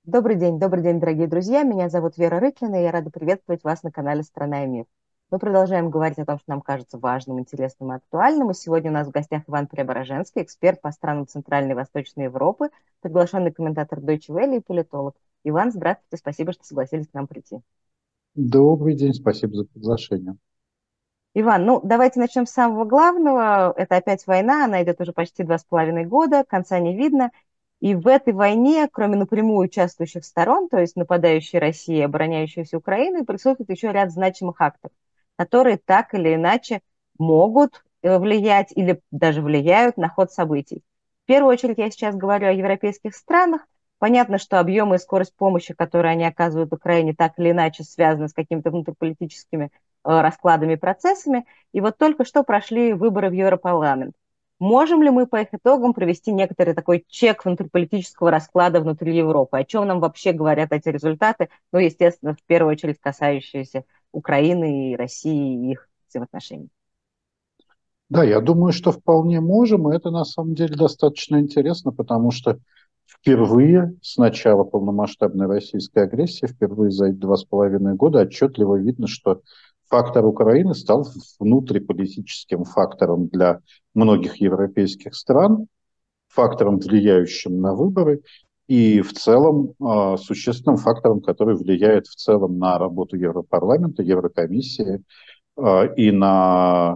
Добрый день, дорогие друзья. Меня зовут Вера Рыклина, и я рада приветствовать вас на канале «Страна и мир». Мы продолжаем говорить о том, что нам кажется важным, интересным и актуальным. И сегодня у нас в гостях Иван Преображенский, эксперт по странам Центральной и Восточной Европы, приглашенный комментатор Deutsche Welle и политолог. Иван, здравствуйте, спасибо, что согласились к нам прийти. Добрый день, спасибо за приглашение. Иван, давайте начнем с самого главного. Это опять война, она идет уже почти 2,5 года, конца не видно. И в этой войне, кроме напрямую участвующих сторон, то есть нападающей России и обороняющейся Украины, присутствует еще ряд значимых акторов, которые так или иначе могут влиять или даже влияют на ход событий. В первую очередь я сейчас говорю о европейских странах. Понятно, что объемы и скорость помощи, которые они оказывают Украине, так или иначе связаны с какими-то внутриполитическими раскладами и процессами. И вот только что прошли выборы в Европарламент. Можем ли мы по их итогам провести некоторый такой чек внутриполитического расклада внутри Европы? О чем нам вообще говорят эти результаты? Ну, естественно, в первую очередь касающиеся Украины и России и их взаимоотношений. Да, я думаю, что вполне можем, и это на самом деле достаточно интересно, потому что впервые с начала полномасштабной российской агрессии, впервые за 2,5 года отчетливо видно, что фактор Украины стал внутриполитическим фактором для многих европейских стран, фактором, влияющим на выборы, и в целом существенным фактором, который влияет в целом на работу Европарламента, Еврокомиссии и на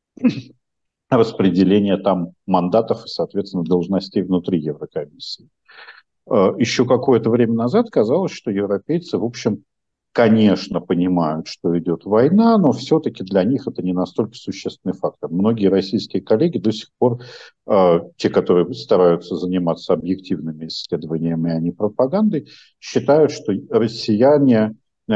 распределение там мандатов и, соответственно, должностей внутри Еврокомиссии. Еще какое-то время назад казалось, что европейцы, в общем, конечно, понимают, что идет война, но все-таки для них это не настолько существенный фактор. Многие российские коллеги до сих пор, те, которые стараются заниматься объективными исследованиями, а не пропагандой, считают, что россияне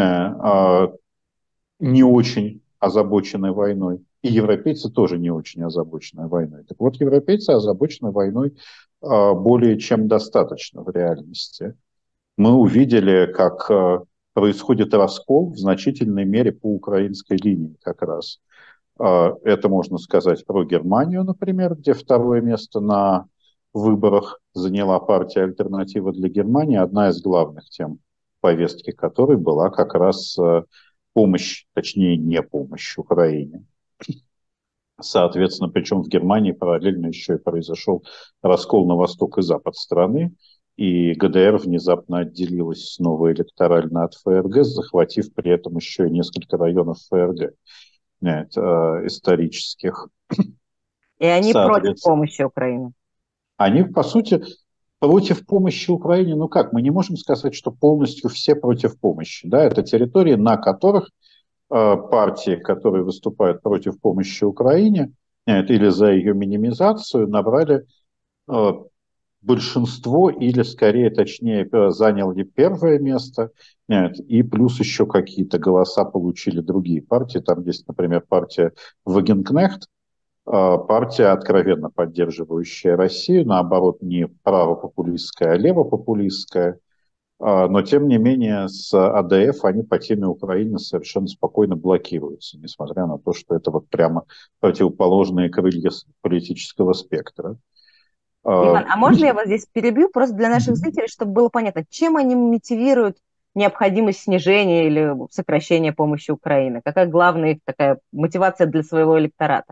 не очень озабочены войной, и европейцы тоже не очень озабочены войной. Так вот, европейцы озабочены войной более чем достаточно в реальности. Мы увидели, как происходит раскол в значительной мере по украинской линии как раз. Это можно сказать про Германию, например, где второе место на выборах заняла партия «Альтернатива для Германии», одна из главных тем повестки которой была как раз помощь, точнее не помощь Украине. Соответственно, причем в Германии параллельно еще и произошел раскол на восток и запад страны, и ГДР внезапно отделилась снова электорально от ФРГ, захватив при этом еще и несколько районов ФРГ исторических. И они против Соответственно, помощи Украине. они, по сути, против помощи Украине. Ну как, мы не можем сказать, что полностью все против помощи. Да? Это территории, на которых партии, которые выступают против помощи Украине или за ее минимизацию, набрали большинство или, скорее, точнее, заняли первое место, и плюс еще какие-то голоса получили другие партии. Там есть, например, партия Вагенкнехт, партия, откровенно поддерживающая Россию, наоборот, не правопопулистская, а левопопулистская. Но, тем не менее, с АДФ они по теме Украины совершенно спокойно блокируются, несмотря на то, что это вот прямо противоположные крылья политического спектра. А, Иван, а можно я вас здесь перебью, просто для наших зрителей, чтобы было понятно, чем они мотивируют необходимость снижения или сокращения помощи Украины? Какая главная их такая мотивация для своего электората?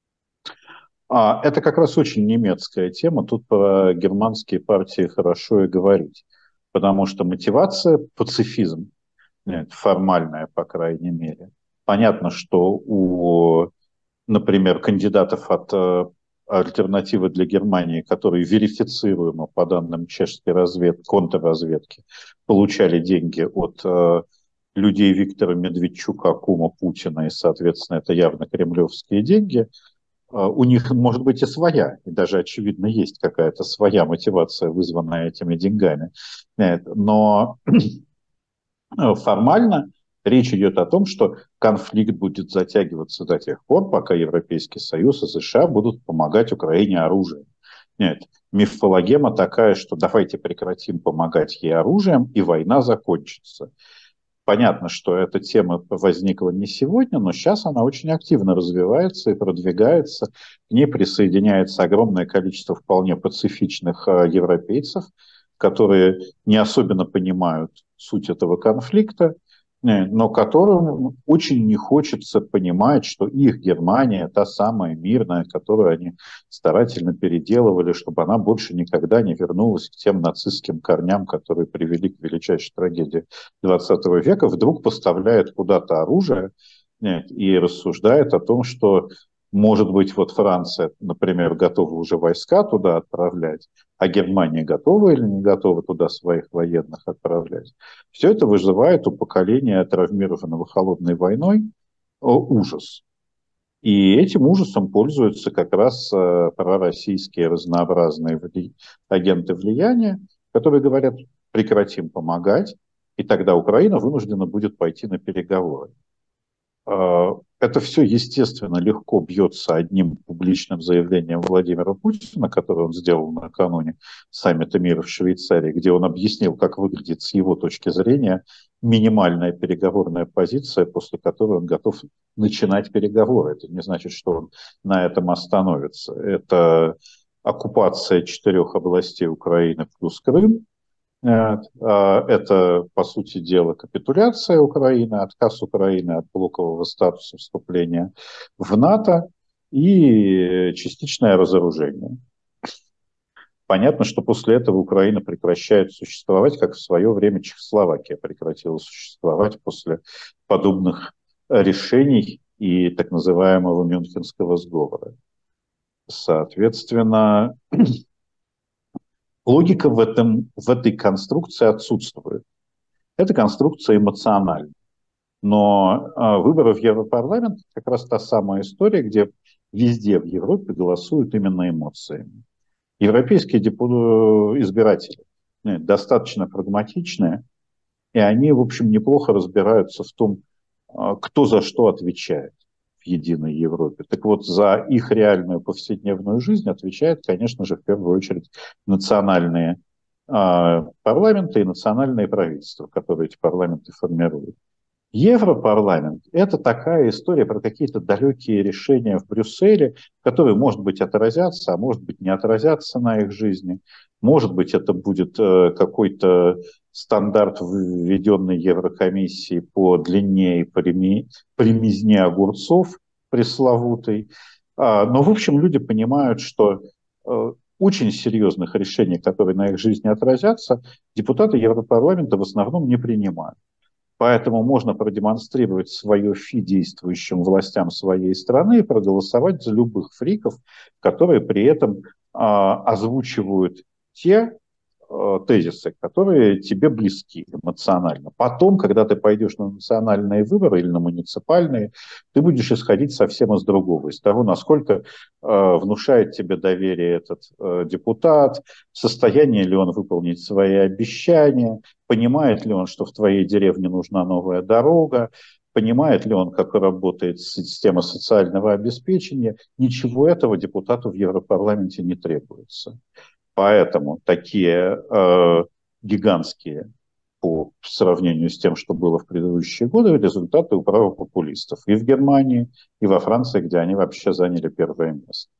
Это как раз очень немецкая тема, тут про германские партии хорошо и говорить, потому что мотивация – пацифизм, нет, формальная, по крайней мере. Понятно, что у, например, кандидатов от альтернативы для Германии, которые верифицируемо по данным чешской разведки, контрразведки, получали деньги от людей Виктора Медведчука, кума Путина, и, соответственно, это явно кремлевские деньги. У них может быть и своя, и даже, очевидно, есть какая-то своя мотивация, вызванная этими деньгами. Но формально речь идет о том, что конфликт будет затягиваться до тех пор, пока Европейский Союз и США будут помогать Украине оружием. Нет, мифологема такая, что давайте прекратим помогать ей оружием, и война закончится. Понятно, что эта тема возникла не сегодня, но сейчас она очень активно развивается и продвигается. К ней присоединяется огромное количество вполне пацифичных европейцев, которые не особенно понимают суть этого конфликта, но которым очень не хочется понимать, что их Германия, та самая мирная, которую они старательно переделывали, чтобы она больше никогда не вернулась к тем нацистским корням, которые привели к величайшей трагедии XX века, вдруг поставляет куда-то оружие и рассуждает о том, что, может быть, вот Франция, например, готова уже войска туда отправлять, а Германия готова или не готова туда своих военных отправлять. Все это вызывает у поколения, травмированного холодной войной, ужас. И этим ужасом пользуются как раз пророссийские разнообразные агенты влияния, которые говорят, прекратим помогать, и тогда Украина вынуждена будет пойти на переговоры. Это все, естественно, легко бьется одним публичным заявлением Владимира Путина, которое он сделал накануне саммита мира в Швейцарии, где он объяснил, как выглядит с его точки зрения минимальная переговорная позиция, после которой он готов начинать переговоры. Это не значит, что он на этом остановится. Это оккупация 4 областей Украины плюс Крым. Это, по сути дела, капитуляция Украины, отказ Украины от блокового статуса вступления в НАТО и частичное разоружение. Понятно, что после этого Украина прекращает существовать, как в свое время Чехословакия прекратила существовать после подобных решений и так называемого Мюнхенского сговора. Соответственно, логика в этой конструкции отсутствует. Эта конструкция эмоциональна. Но выборы в Европарламент как раз та самая история, где везде в Европе голосуют именно эмоциями. Европейские избиратели достаточно прагматичные, и они, в общем, неплохо разбираются в том, кто за что отвечает в единой Европе. Так вот, за их реальную повседневную жизнь отвечают, конечно же, в первую очередь национальные парламенты и национальные правительства, которые эти парламенты формируют. Европарламент – это такая история про какие-то далекие решения в Брюсселе, которые, может быть, отразятся, а может быть, не отразятся на их жизни. Может быть, это будет какой-то стандарт, введенный Еврокомиссией по длине и примизне огурцов пресловутый. Но, в общем, люди понимают, что очень серьезных решений, которые на их жизни отразятся, депутаты Европарламента в основном не принимают. Поэтому можно продемонстрировать свое фи действующим властям своей страны и проголосовать за любых фриков, которые при этом озвучивают те тезисы, которые тебе близки эмоционально. Потом, когда ты пойдешь на национальные выборы или на муниципальные, ты будешь исходить совсем из другого, из того, насколько внушает тебе доверие этот депутат, в состоянии ли он выполнить свои обещания, понимает ли он, что в твоей деревне нужна новая дорога, понимает ли он, как работает система социального обеспечения. Ничего этого депутату в Европарламенте не требуется. Поэтому такие гигантские по сравнению с тем, что было в предыдущие годы, результаты у правопопулистов и в Германии, и во Франции, где они вообще заняли первое место.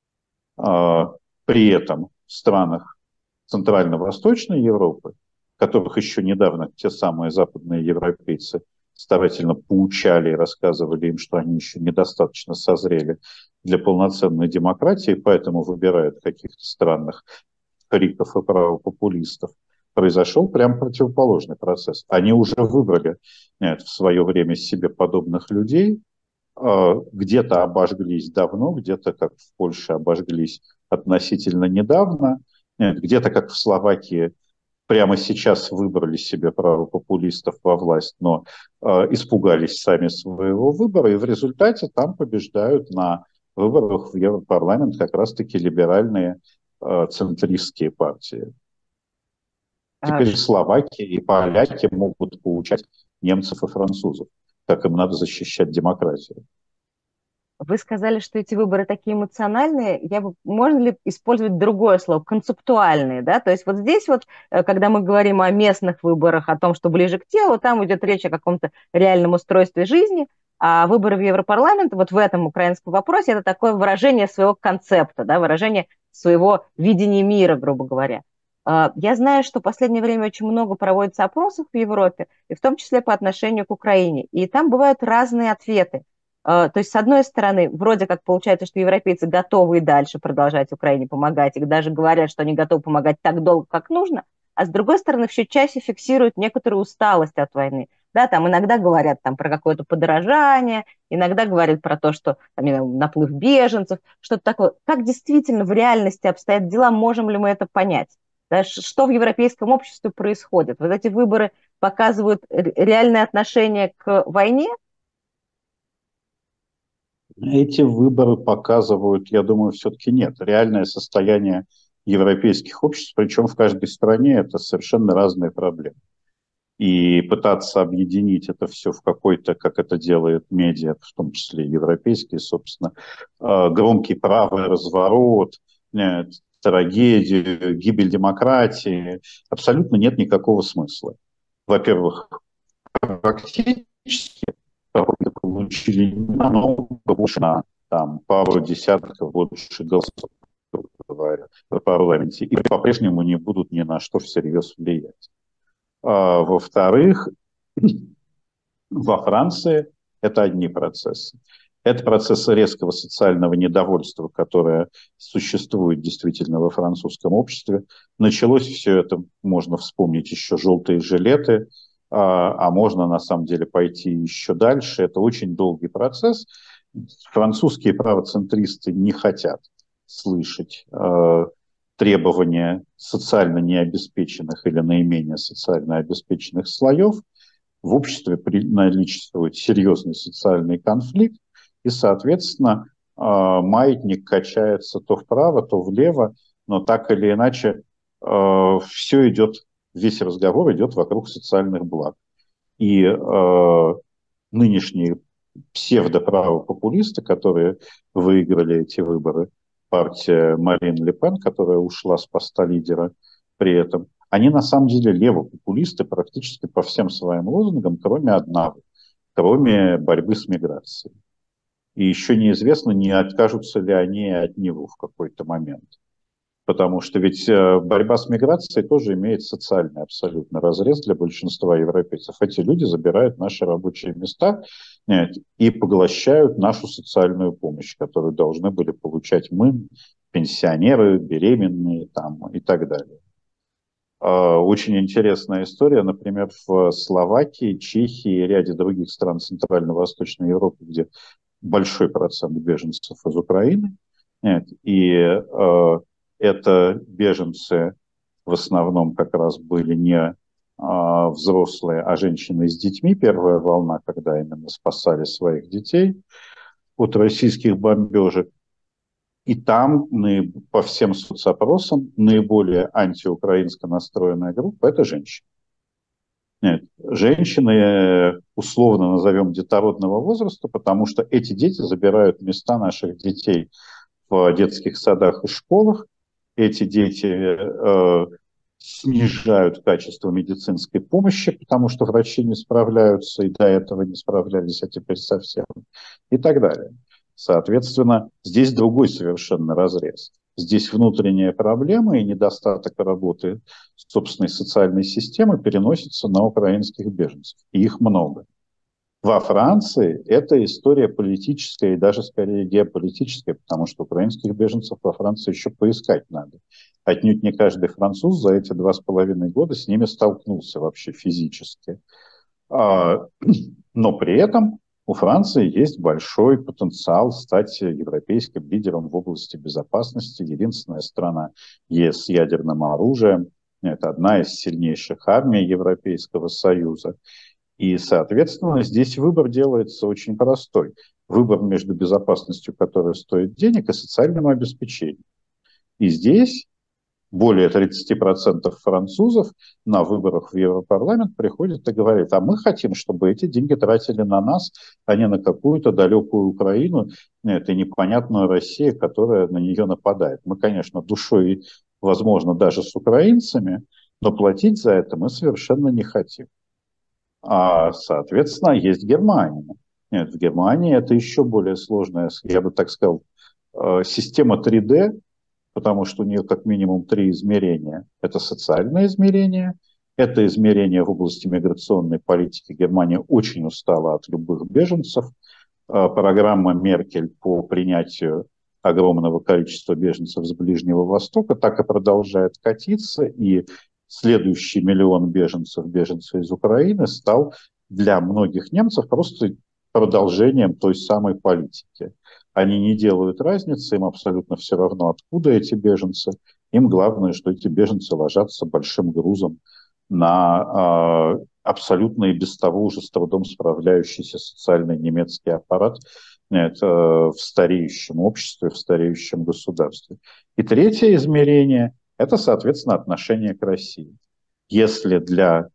При этом в странах Центрально-Восточной Европы, которых еще недавно те самые западные европейцы старательно поучали и рассказывали им, что они еще недостаточно созрели для полноценной демократии, поэтому выбирают каких-то странных фриков и правопопулистов, произошел прям противоположный процесс. Они уже выбрали в свое время себе подобных людей, где-то обожглись давно, где-то, как в Польше, обожглись относительно недавно, где-то, как в Словакии, прямо сейчас выбрали себе правопопулистов во власть, но испугались сами своего выбора, и в результате там побеждают на выборах в Европарламент как раз-таки либеральные центристские партии. Теперь словаки и поляки могут поучать немцев и французов, как им надо защищать демократию. Вы сказали, что эти выборы такие эмоциональные. Можно ли использовать другое слово, концептуальные, да? То есть вот здесь вот, когда мы говорим о местных выборах, о том, что ближе к телу, там идет речь о каком-то реальном устройстве жизни, а выборы в Европарламент вот в этом украинском вопросе это такое выражение своего концепта, да, выражение своего видения мира, грубо говоря. Я знаю, что в последнее время очень много проводится опросов в Европе, и в том числе по отношению к Украине. И там бывают разные ответы. То есть, с одной стороны, вроде как получается, что европейцы готовы и дальше продолжать Украине помогать, и даже говорят, что они готовы помогать так долго, как нужно, а с другой стороны, все чаще фиксируют некоторую усталость от войны. Да, там иногда говорят там, про какое-то подорожание, иногда говорят про то, что там, наплыв беженцев, что-то такое. Как действительно в реальности обстоят дела, можем ли мы это понять? Да, что в европейском обществе происходит? Вот эти выборы показывают реальное отношение к войне. Эти выборы показывают, я думаю, все-таки нет. Реальное состояние европейских обществ, причем в каждой стране, это совершенно разные проблемы. И пытаться объединить это все в какой-то, как это делает медиа, в том числе европейские, собственно, громкий правый разворот, трагедию, гибель демократии, абсолютно нет никакого смысла. Во-первых, практически получили намного больше, на там, пару десятков больше голосов, говоря, в парламенте, и по-прежнему не будут ни на что всерьез влиять. Во-вторых, во Франции это одни процессы. Это процессы резкого социального недовольства, которое существует действительно во французском обществе. Началось все это, можно вспомнить еще желтые жилеты, а можно на самом деле пойти еще дальше. Это очень долгий процесс. Французские правоцентристы не хотят слышать требования социально необеспеченных или наименее социально обеспеченных слоев. В обществе наличествует серьезный социальный конфликт, и, соответственно, маятник качается то вправо, то влево, но так или иначе все идет, весь разговор идет вокруг социальных благ. И нынешние псевдоправопопулисты, которые выиграли эти выборы, партия Марин Ле Пен, которая ушла с поста лидера при этом, они на самом деле левопопулисты практически по всем своим лозунгам, кроме одного, кроме борьбы с миграцией. И еще неизвестно, не откажутся ли они от него в какой-то момент. Потому что ведь борьба с миграцией тоже имеет социальный абсолютно разрез для большинства европейцев. Эти люди забирают наши рабочие места и поглощают нашу социальную помощь, которую должны были получать мы, пенсионеры, беременные там, и так далее. Очень интересная история, например, в Словакии, Чехии и ряде других стран Центрально-Восточной Европы, где большой процент беженцев из Украины, и это беженцы в основном как раз были не взрослые, а женщины с детьми. Первая волна, когда именно спасали своих детей от российских бомбежек. И там по всем соцопросам наиболее антиукраинско настроенная группа – это женщины. Нет, женщины, условно назовем детородного возраста, потому что эти дети забирают места наших детей в детских садах и школах. Эти дети снижают качество медицинской помощи, потому что врачи не справляются, и до этого не справлялись, а теперь совсем, и так далее. Соответственно, здесь другой совершенно разрез. Здесь внутренняя проблема и недостаток работы собственной социальной системы переносится на украинских беженцев. И их много. Во Франции это история политическая и даже скорее геополитическая, потому что украинских беженцев во Франции еще поискать надо. Отнюдь не каждый француз за эти 2,5 года с ними столкнулся вообще физически. Но при этом у Франции есть большой потенциал стать европейским лидером в области безопасности. Единственная страна ЕС с ядерным оружием. Это одна из сильнейших армий Европейского Союза. И, соответственно, здесь выбор делается очень простой. Выбор между безопасностью, которая стоит денег, и социальным обеспечением. И здесь более 30% французов на выборах в Европарламент приходят и говорят, а мы хотим, чтобы эти деньги тратили на нас, а не на какую-то далекую Украину, это непонятную Россию, которая на нее нападает. Мы, конечно, душой, возможно, даже с украинцами, но платить за это мы совершенно не хотим. Соответственно, есть Германия. Нет, в Германии это еще более сложная, я бы так сказал, система 3D, потому что у нее как минимум три измерения. Это социальное измерение, это измерение в области миграционной политики. Германия очень устала от любых беженцев. Программа Меркель по принятию огромного количества беженцев с Ближнего Востока так и продолжает катиться, и следующий миллион беженцев, беженцев из Украины, стал для многих немцев просто продолжением той самой политики. Они не делают разницы, им абсолютно все равно, откуда эти беженцы. Им главное, что эти беженцы ложатся большим грузом на абсолютно и без того уже с трудом справляющийся социальный немецкий аппарат в стареющем обществе, в стареющем государстве. И третье измерение – это, соответственно, отношение к России. Если для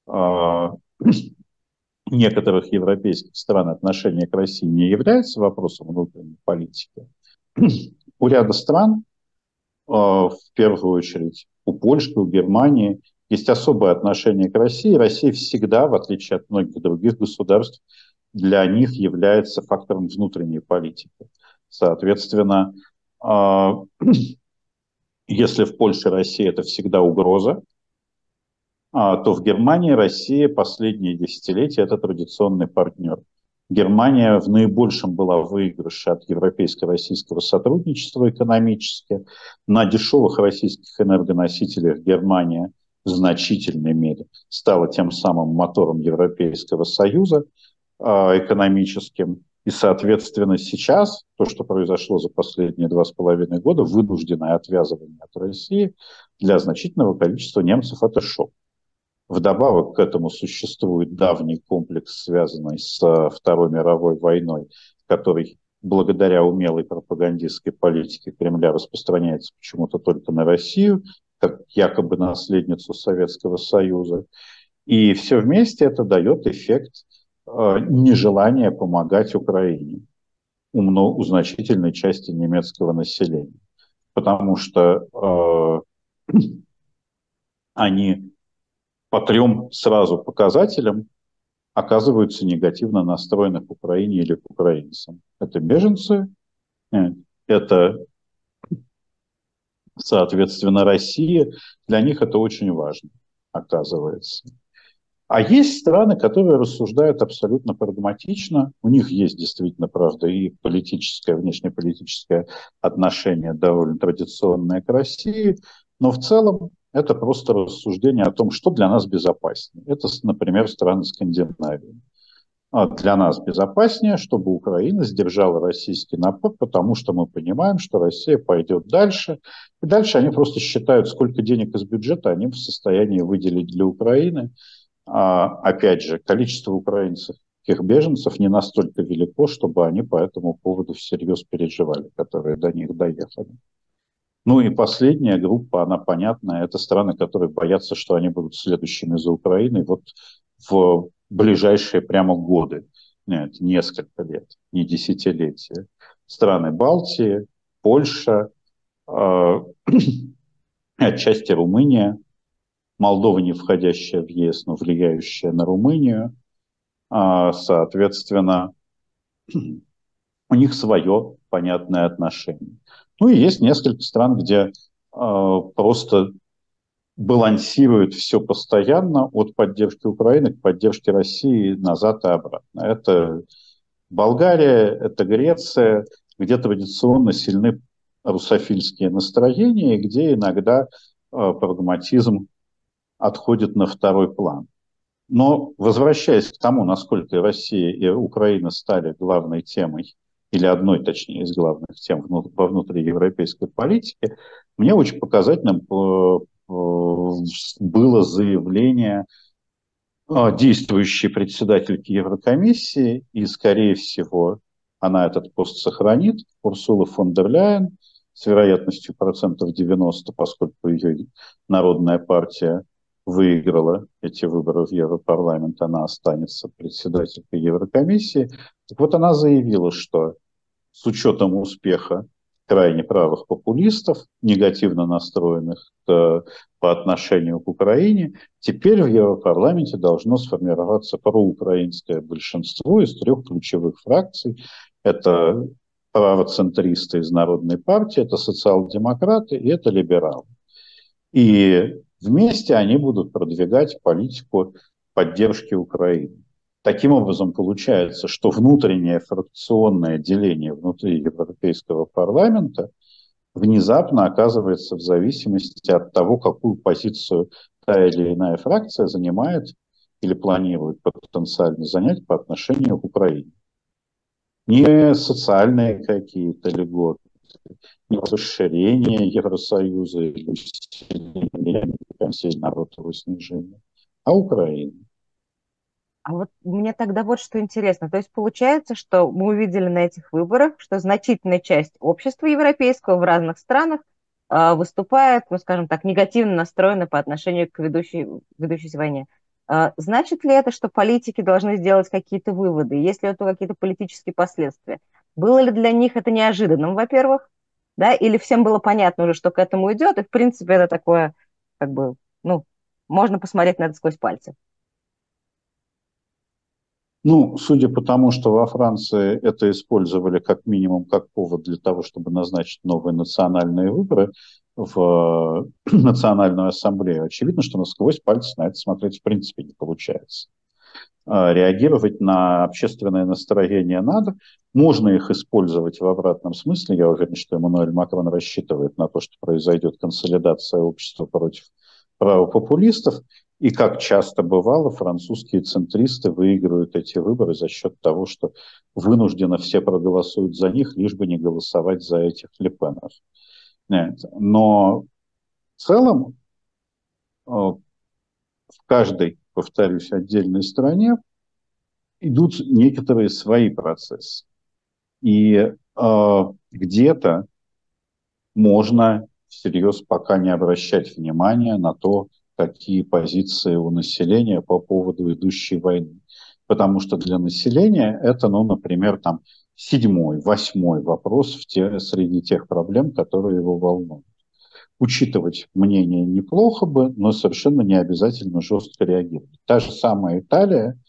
некоторых европейских стран отношение к России не является вопросом внутренней политики, у ряда стран, в первую очередь у Польши, у Германии, есть особое отношение к России. Россия всегда, в отличие от многих других государств, для них является фактором внутренней политики. Соответственно, если в Польше Россия – это всегда угроза, то в Германии Россия последние десятилетия – это традиционный партнер. Германия в наибольшем была выигрыше от европейско-российского сотрудничества экономически. На дешевых российских энергоносителях Германия в значительной мере стала тем самым мотором Европейского Союза экономическим. И, соответственно, сейчас то, что произошло за последние 2,5 года, вынужденное отвязывание от России для значительного количества немцев – это шок. Вдобавок к этому существует давний комплекс, связанный с Второй мировой войной, который благодаря умелой пропагандистской политике Кремля распространяется почему-то только на Россию, как якобы наследницу Советского Союза. И все вместе это дает эффект нежелания помогать Украине у значительной части немецкого населения. Потому что они по трем сразу показателям оказываются негативно настроены к Украине или к украинцам. Это беженцы, это, соответственно, Россия. Для них это очень важно, оказывается. А есть страны, которые рассуждают абсолютно прагматично. У них есть действительно, правда, и политическое, внешнеполитическое отношение довольно традиционное к России, но в целом это просто рассуждение о том, что для нас безопаснее. Это, например, страны Скандинавии. Для нас безопаснее, чтобы Украина сдержала российский напор, потому что мы понимаем, что Россия пойдет дальше. И дальше они просто считают, сколько денег из бюджета они в состоянии выделить для Украины. Опять же, количество украинских беженцев не настолько велико, чтобы они по этому поводу всерьез переживали, которые до них доехали. Ну и последняя группа, она понятная, это страны, которые боятся, что они будут следующими за Украиной вот в ближайшие прямо годы. Нет, несколько лет, не десятилетия. Страны Балтии, Польша, отчасти Румыния, Молдова, не входящая в ЕС, но влияющая на Румынию. Соответственно, у них свое понятное отношение. Ну и есть несколько стран, где просто балансирует все постоянно от поддержки Украины к поддержке России назад и обратно. Это Болгария, это Греция, где традиционно сильны русофильские настроения, и где иногда прагматизм отходит на второй план. Но возвращаясь к тому, насколько Россия и Украина стали главной темой, или одной, точнее, из главных тем во внутриевропейской политике, мне очень показательным было заявление действующей председательки Еврокомиссии, и, скорее всего, она этот пост сохранит, Урсула фон дер Ляйен, с вероятностью 90%, поскольку ее народная партия выиграла эти выборы в Европарламент, она останется председателькой Еврокомиссии. Так вот, она заявила, что с учетом успеха крайне правых популистов, негативно настроенных по отношению к Украине, теперь в Европарламенте должно сформироваться проукраинское большинство из трех ключевых фракций. Это правоцентристы из Народной партии, это социал-демократы и это либералы. И вместе они будут продвигать политику поддержки Украины. Таким образом, получается, что внутреннее фракционное деление внутри Европейского парламента внезапно оказывается в зависимости от того, какую позицию та или иная фракция занимает или планирует потенциально занять по отношению к Украине. Не социальные какие-то льготы, не расширение Евросоюза или усиление пенсий народного снижения, а Украина. А вот мне тогда вот что интересно. То есть получается, что мы увидели на этих выборах, что значительная часть общества европейского в разных странах выступает, ну, скажем так, негативно настроена по отношению к ведущейся войне. Значит ли это, что политики должны сделать какие-то выводы? Есть ли это какие-то политические последствия? Было ли для них это неожиданным, во-первых, да, или всем было понятно уже, что к этому идет, и, в принципе, это такое, как бы, ну, можно посмотреть на это сквозь пальцы? Ну, судя по тому, что во Франции это использовали как минимум как повод для того, чтобы назначить новые национальные выборы в Национальную ассамблею, очевидно, что насквозь пальцы на это смотреть в принципе не получается. Реагировать на общественное настроение надо. Можно их использовать в обратном смысле. Я уверен, что Эммануэль Макрон рассчитывает на то, что произойдет консолидация общества против правопопулистов. И как часто бывало, французские центристы выигрывают эти выборы за счет того, что вынужденно все проголосуют за них, лишь бы не голосовать за этих Лепенов. Нет. Но в целом в каждой, повторюсь, отдельной стране идут некоторые свои процессы. И где-то можно всерьез пока не обращать внимания на то, какие позиции у населения по поводу идущей войны. Потому что для населения это, ну, например, там, 7-й, 8-й вопрос среди тех проблем, которые его волнуют. Учитывать мнение неплохо бы, но совершенно не обязательно жестко реагировать. Та же самая Италия,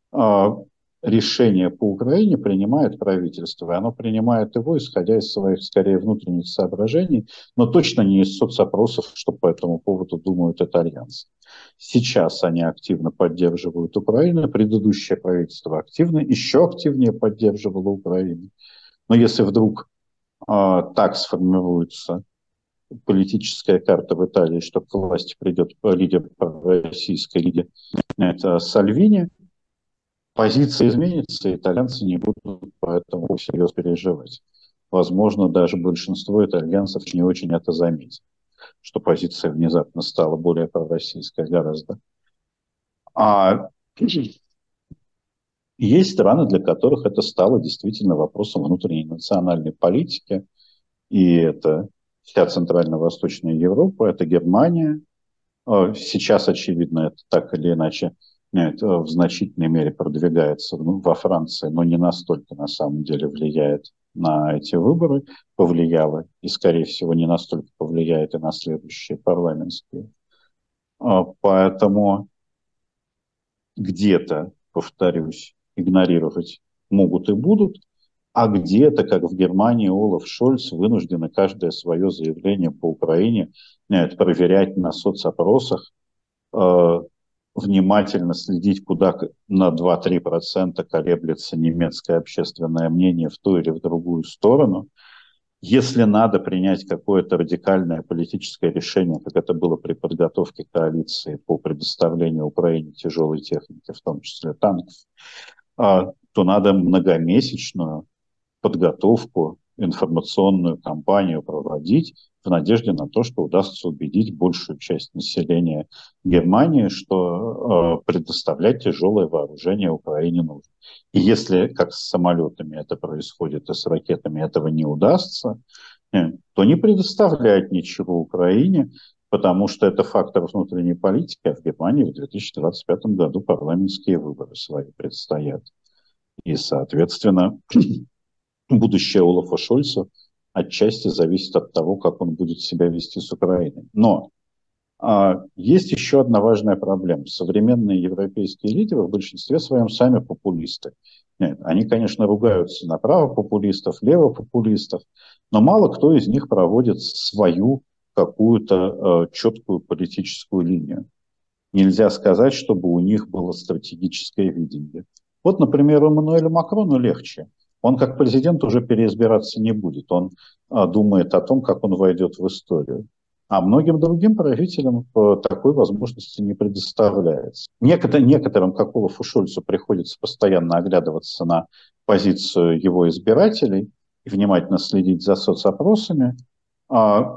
решение по Украине принимает правительство, и оно принимает его, исходя из своих, скорее, внутренних соображений, но точно не из соцопросов, что по этому поводу думают итальянцы. Сейчас они активно поддерживают Украину, предыдущее правительство активно, еще активнее поддерживало Украину. Но если вдруг так сформируется политическая карта в Италии, что к власти придет лидер российской лидер Сальвини, позиция изменится, итальянцы не будут поэтому всерьез переживать. Возможно, даже большинство итальянцев не очень это заметит, что позиция внезапно стала более пророссийской гораздо. А есть страны, для которых это стало действительно вопросом внутренней национальной политики, и это вся Центрально-Восточная Европа, это Германия. Сейчас, очевидно, это так или иначе в значительной мере продвигается во Франции, но не настолько на самом деле влияет на эти выборы, повлияло, и, скорее всего, не настолько повлияет и на следующие парламентские. Поэтому где-то, повторюсь, игнорировать могут и будут, а где-то, как в Германии, Олаф Шольц вынуждены каждое свое заявление по Украине проверять на соцопросах, внимательно следить, куда на 2-3% колеблется немецкое общественное мнение в ту или в другую сторону. Если надо принять какое-то радикальное политическое решение, как это было при подготовке коалиции по предоставлению Украине тяжелой техники, в том числе танков, то надо многомесячную подготовку, информационную кампанию проводить в надежде на то, что удастся убедить большую часть населения Германии, что предоставлять тяжелое вооружение Украине нужно. И если, как с самолетами это происходит, и с ракетами этого не удастся, то не предоставлять ничего Украине, потому что это фактор внутренней политики, а в Германии в 2025 году парламентские выборы свои предстоят. И, соответственно, будущее Олафа Шольца отчасти зависит от того, как он будет себя вести с Украиной. Но Есть еще одна важная проблема. Современные европейские лидеры в большинстве своем сами популисты. Нет, они, конечно, ругаются на правопопулистов, левопопулистов, но мало кто из них проводит свою какую-то четкую политическую линию. Нельзя сказать, чтобы у них было стратегическое видение. Вот, например, Эммануэлю Макрону легче. Он как президент уже переизбираться не будет. Он думает о том, как он войдет в историю. А многим другим правителям такой возможности не предоставляется. Некоторым, как Олафу Шольцу, приходится постоянно оглядываться на позицию его избирателей и внимательно следить за соцопросами. А,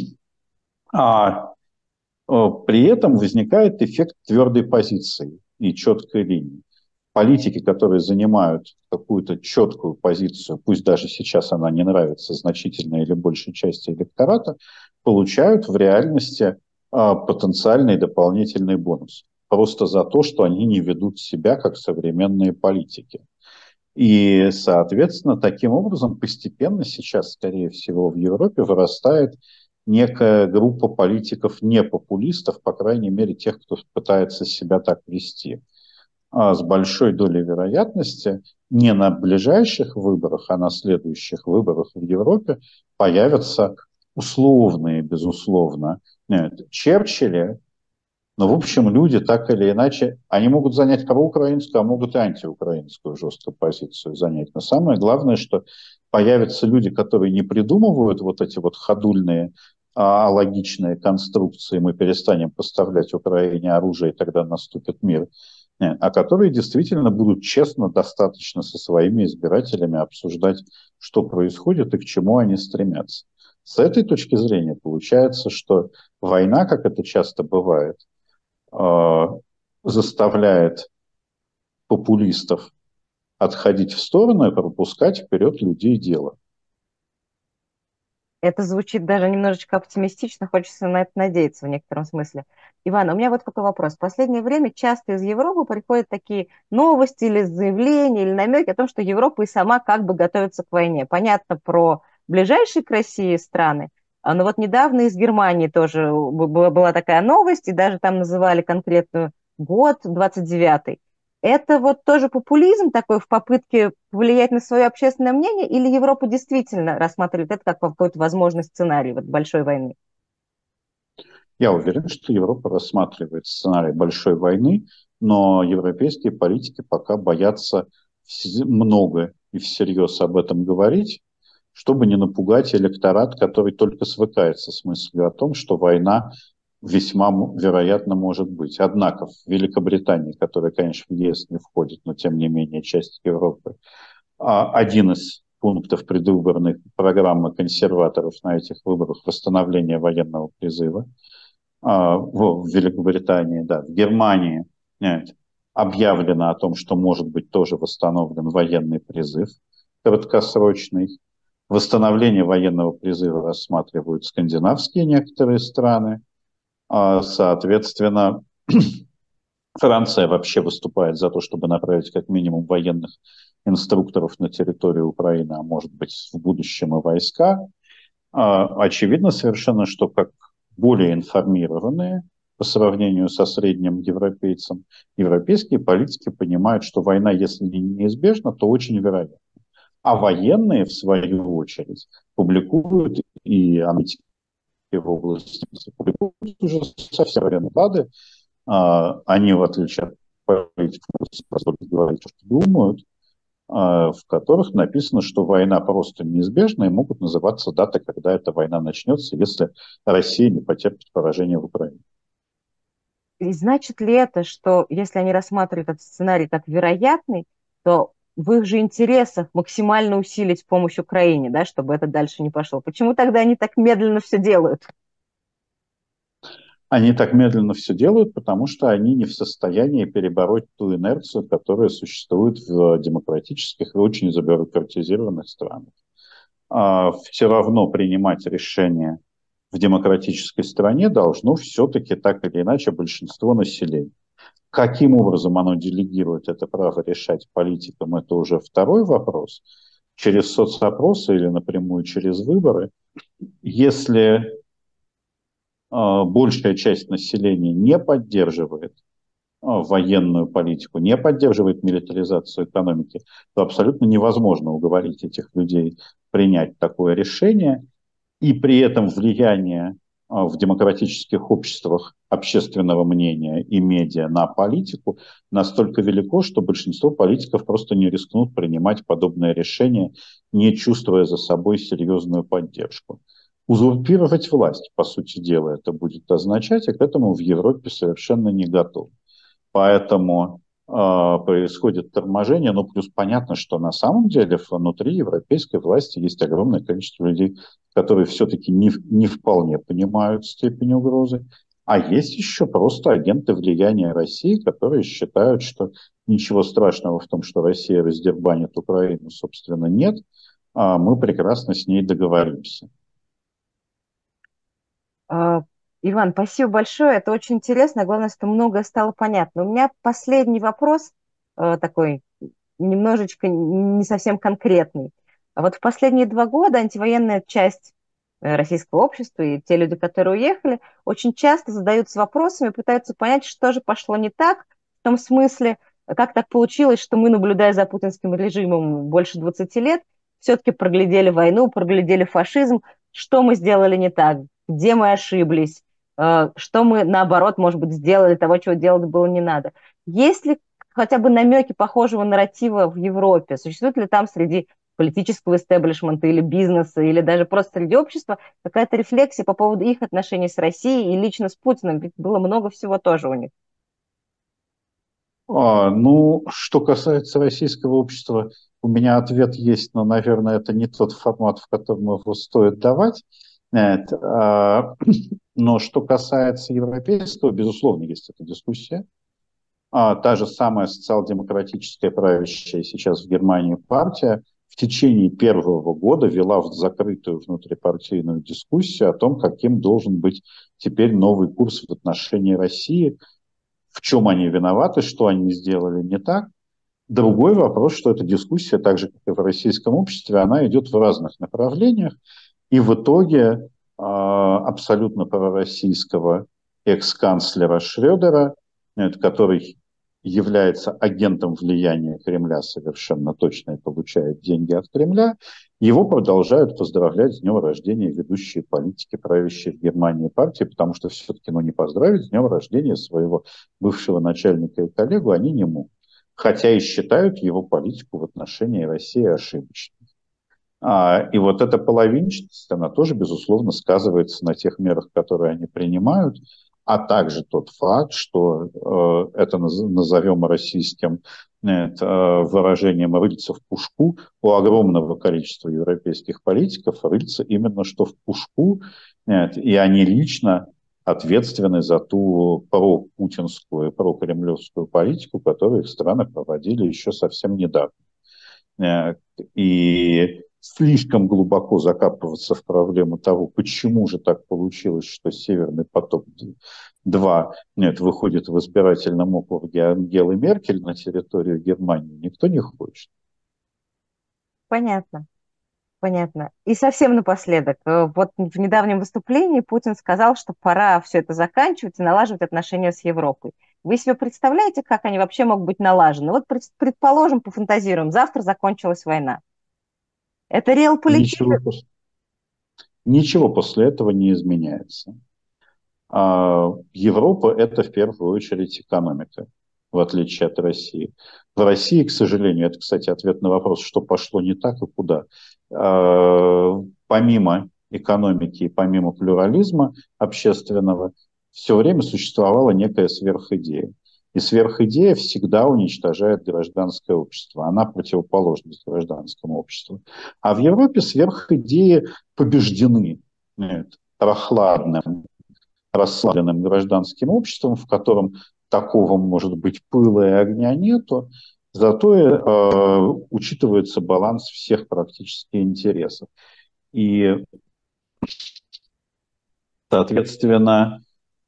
а при этом возникает эффект твердой позиции и четкой линии. Политики, которые занимают какую-то четкую позицию, пусть даже сейчас она не нравится значительной или большей части электората, получают в реальности потенциальный дополнительный бонус. Просто за то, что они не ведут себя как современные политики. И, соответственно, таким образом постепенно сейчас, скорее всего, в Европе вырастает некая группа политиков не популистов, по крайней мере, тех, кто пытается себя так вести. А с большой долей вероятности не на ближайших выборах, а на следующих выборах в Европе появятся условные, безусловно, Черчилли. Но, в общем, люди так или иначе, они могут занять проукраинскую, а могут и антиукраинскую жесткую позицию занять. Но самое главное, что появятся люди, которые не придумывают вот эти вот ходульные, логичные конструкции, мы перестанем поставлять Украине оружие, и тогда наступит мир, а которые действительно будут честно достаточно со своими избирателями обсуждать, что происходит и к чему они стремятся. С этой точки зрения получается, что война, как это часто бывает, заставляет популистов отходить в сторону и пропускать вперед людей дела. Это звучит даже немножечко оптимистично, хочется на это надеяться в некотором смысле. Иван, у меня вот какой вопрос. В последнее время часто из Европы приходят такие новости или заявления, или намеки о том, что Европа и сама как бы готовится к войне. Понятно про ближайшие к России страны, но вот недавно из Германии тоже была такая новость, и даже там называли конкретную год, 29-й. Это вот тоже популизм такой в попытке повлиять на свое общественное мнение, или Европа действительно рассматривает это как какой-то возможный сценарий вот большой войны? Я уверен, что Европа рассматривает сценарий большой войны, но европейские политики пока боятся много и всерьез об этом говорить, чтобы не напугать электорат, который только свыкается с мыслью о том, что война весьма вероятно может быть. Однако в Великобритании, которая, конечно, в ЕС не входит, но тем не менее часть Европы, один из пунктов предвыборной программы консерваторов на этих выборах — восстановление военного призыва. В Великобритании, да, в Германии объявлено о том, что может быть тоже восстановлен военный призыв краткосрочный. Восстановление военного призыва рассматривают скандинавские некоторые страны. Соответственно, Франция вообще выступает за то, чтобы направить как минимум военных инструкторов на территорию Украины, а может быть в будущем и войска. Очевидно совершенно, что как более информированные по сравнению со средним европейцем, европейские политики понимают, что война, если не неизбежна, то очень вероятна. А военные, в свою очередь, публикуют и аналитики в области публикуют уже совсем военные планы. Они, в отличие от политиков, говорят, что думают, в которых написано, что война просто неизбежна, и могут называться даты, когда эта война начнется, если Россия не потерпит поражение в Украине. И значит ли это, что если они рассматривают этот сценарий как вероятный, то в их же интересах максимально усилить помощь Украине, да, чтобы это дальше не пошло? Почему тогда они так медленно все делают? Они так медленно все делают, потому что они не в состоянии перебороть ту инерцию, которая существует в демократических и очень забюрократизированных странах. Все равно принимать решения в демократической стране должно все-таки так или иначе большинство населения. Каким образом оно делегирует это право решать политикам, это уже второй вопрос. Через соцопросы или напрямую через выборы. Если большая часть населения не поддерживает военную политику, не поддерживает милитаризацию экономики, то абсолютно невозможно уговорить этих людей принять такое решение. И при этом влияние в демократических обществах общественного мнения и медиа на политику настолько велико, что большинство политиков просто не рискнут принимать подобное решение, не чувствуя за собой серьезную поддержку. Узурпировать власть, по сути дела, это будет означать, и к этому в Европе совершенно не готовы. Поэтому происходит торможение, ну плюс понятно, что на самом деле внутри европейской власти есть огромное количество людей, которые все-таки не вполне понимают степень угрозы, а есть еще просто агенты влияния России, которые считают, что ничего страшного в том, что Россия раздербанит Украину, собственно, нет, а мы прекрасно с ней договоримся. Иван, спасибо большое. Это очень интересно. Главное, что многое стало понятно. У меня последний вопрос такой немножечко не совсем конкретный. А вот в последние 2 года антивоенная часть российского общества и те люди, которые уехали, очень часто задаются вопросами, пытаются понять, что же пошло не так, в том смысле, как так получилось, что мы, наблюдая за путинским режимом больше 20 лет, все-таки проглядели войну, проглядели фашизм, что мы сделали не так, где мы ошиблись, что мы, наоборот, может быть, сделали того, чего делать было не надо. Есть ли хотя бы намеки похожего нарратива в Европе? Существует ли там среди политического истеблишмента или бизнеса, или даже просто среди общества какая-то рефлексия по поводу их отношений с Россией и лично с Путиным? Ведь было много всего тоже у них. Ну, что касается российского общества, у меня ответ есть, но, наверное, это не тот формат, в котором его стоит давать. Но что касается европейского, безусловно, есть эта дискуссия. Та же самая социал-демократическая правящая сейчас в Германии партия в течение первого года вела в закрытую внутрипартийную дискуссию о том, каким должен быть теперь новый курс в отношении России, в чем они виноваты, что они сделали не так. Другой вопрос, что эта дискуссия, так же как и в российском обществе, она идет в разных направлениях, и в итоге абсолютно пророссийского экс-канцлера Шредера, который является агентом влияния Кремля совершенно точно и получает деньги от Кремля, его продолжают поздравлять с днем рождения ведущие политики, правящие в Германии партии, потому что все-таки не поздравить с днем рождения своего бывшего начальника и коллегу они не могут. Хотя и считают его политику в отношении России ошибочной. И вот эта половинчатость, она тоже, безусловно, сказывается на тех мерах, которые они принимают, а также тот факт, что это назовем российским выражением «рыльца в пушку», у огромного количества европейских политиков рыльца именно что в пушку, и они лично ответственны за ту пропутинскую, прокремлевскую политику, которую их страны проводили еще совсем недавно. И слишком глубоко закапываться в проблему того, почему же так получилось, что Северный поток-2 выходит в избирательном округе Ангелы Меркель на территорию Германии, никто не хочет. Понятно. Понятно. И совсем напоследок, вот в недавнем выступлении Путин сказал, что пора все это заканчивать и налаживать отношения с Европой. Вы себе представляете, как они вообще могут быть налажены? Вот предположим, пофантазируем, завтра закончилась война. Это реалполитик? Ничего после этого не изменяется. Европа – это в первую очередь экономика, в отличие от России. В России, к сожалению, это, кстати, ответ на вопрос, что пошло не так и куда. Помимо экономики и помимо плюрализма общественного, все время существовала некая сверхидея. И сверхидея всегда уничтожает гражданское общество. Она противоположность гражданскому обществу. А в Европе сверхидеи побеждены прохладным, расслабленным гражданским обществом, в котором такого, может быть, пыла и огня нету, зато учитывается баланс всех практически интересов. И, соответственно,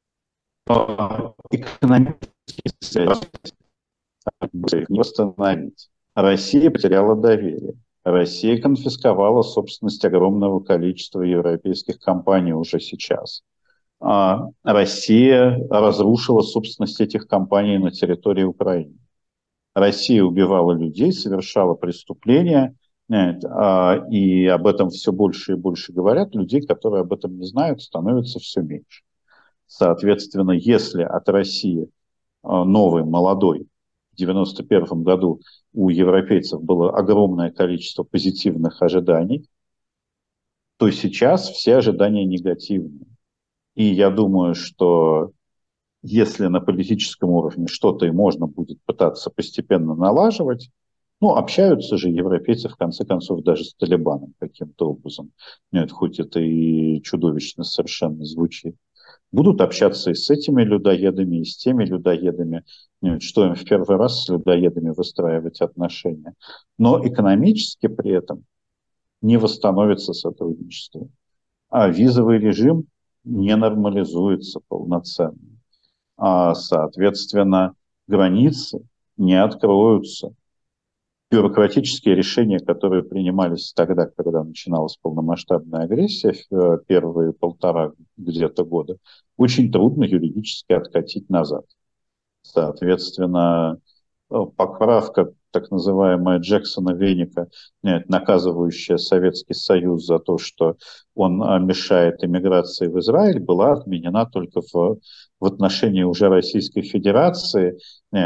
экономические связи не восстановить. Россия потеряла доверие. Россия конфисковала собственность огромного количества европейских компаний уже сейчас. Россия разрушила собственность этих компаний на территории Украины. Россия убивала людей, совершала преступления, и об этом все больше и больше говорят. Людей, которые об этом не знают, становится все меньше. Соответственно, если от России новой, молодой, в 1991 году у европейцев было огромное количество позитивных ожиданий, то сейчас все ожидания негативные. И я думаю, что если на политическом уровне что-то и можно будет пытаться постепенно налаживать, ну, общаются же европейцы, в конце концов, даже с Талибаном каким-то образом. Нет, хоть это и чудовищно совершенно звучит. Будут общаться и с этими людоедами, и с теми людоедами. Нет, что им в первый раз с людоедами выстраивать отношения. Но экономически при этом не восстановится сотрудничество. А визовый режим не нормализуется полноценно. Соответственно, границы не откроются. Бюрократические решения, которые принимались тогда, когда начиналась полномасштабная агрессия, в первые полтора где-то года, очень трудно юридически откатить назад. Соответственно, поправка, так называемая Джексона Веника, наказывающая Советский Союз за то, что он мешает иммиграции в Израиль, была отменена только в отношении уже Российской Федерации,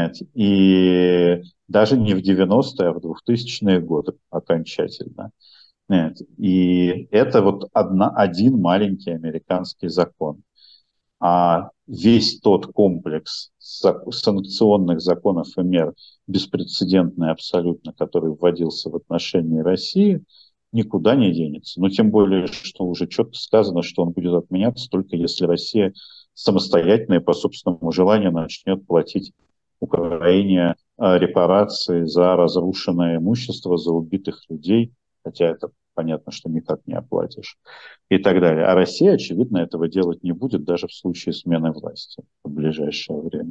и даже не в 90-е, а в 2000-е годы окончательно. И это вот один маленький американский закон. А весь тот комплекс санкционных законов и мер, беспрецедентный абсолютно, который вводился в отношении России, никуда не денется. Но тем более, что уже четко сказано, что он будет отменяться только если Россия самостоятельно и по собственному желанию начнет платить Украине репарации за разрушенное имущество, за убитых людей, хотя это понятно, что никак не оплатишь, и так далее. А Россия, очевидно, этого делать не будет даже в случае смены власти в ближайшее время.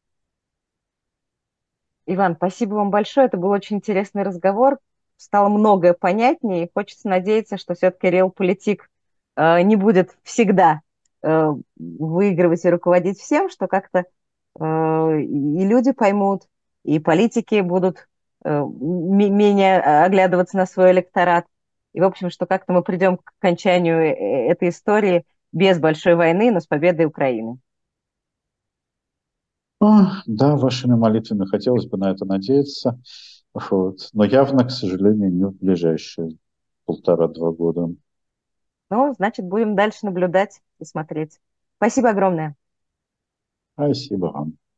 Иван, спасибо вам большое. Это был очень интересный разговор. Стало многое понятнее. И хочется надеяться, что все-таки реалполитик не будет всегда выигрывать и руководить всем, что как-то и люди поймут, и политики будут менее оглядываться на свой электорат. И, в общем, что как-то мы придем к окончанию этой истории без большой войны, но с победой Украины. Да, вашими молитвами хотелось бы на это надеяться. Вот. Но явно, к сожалению, не в ближайшие полтора-два года. Ну, значит, будем дальше наблюдать и смотреть. Спасибо огромное. Спасибо вам.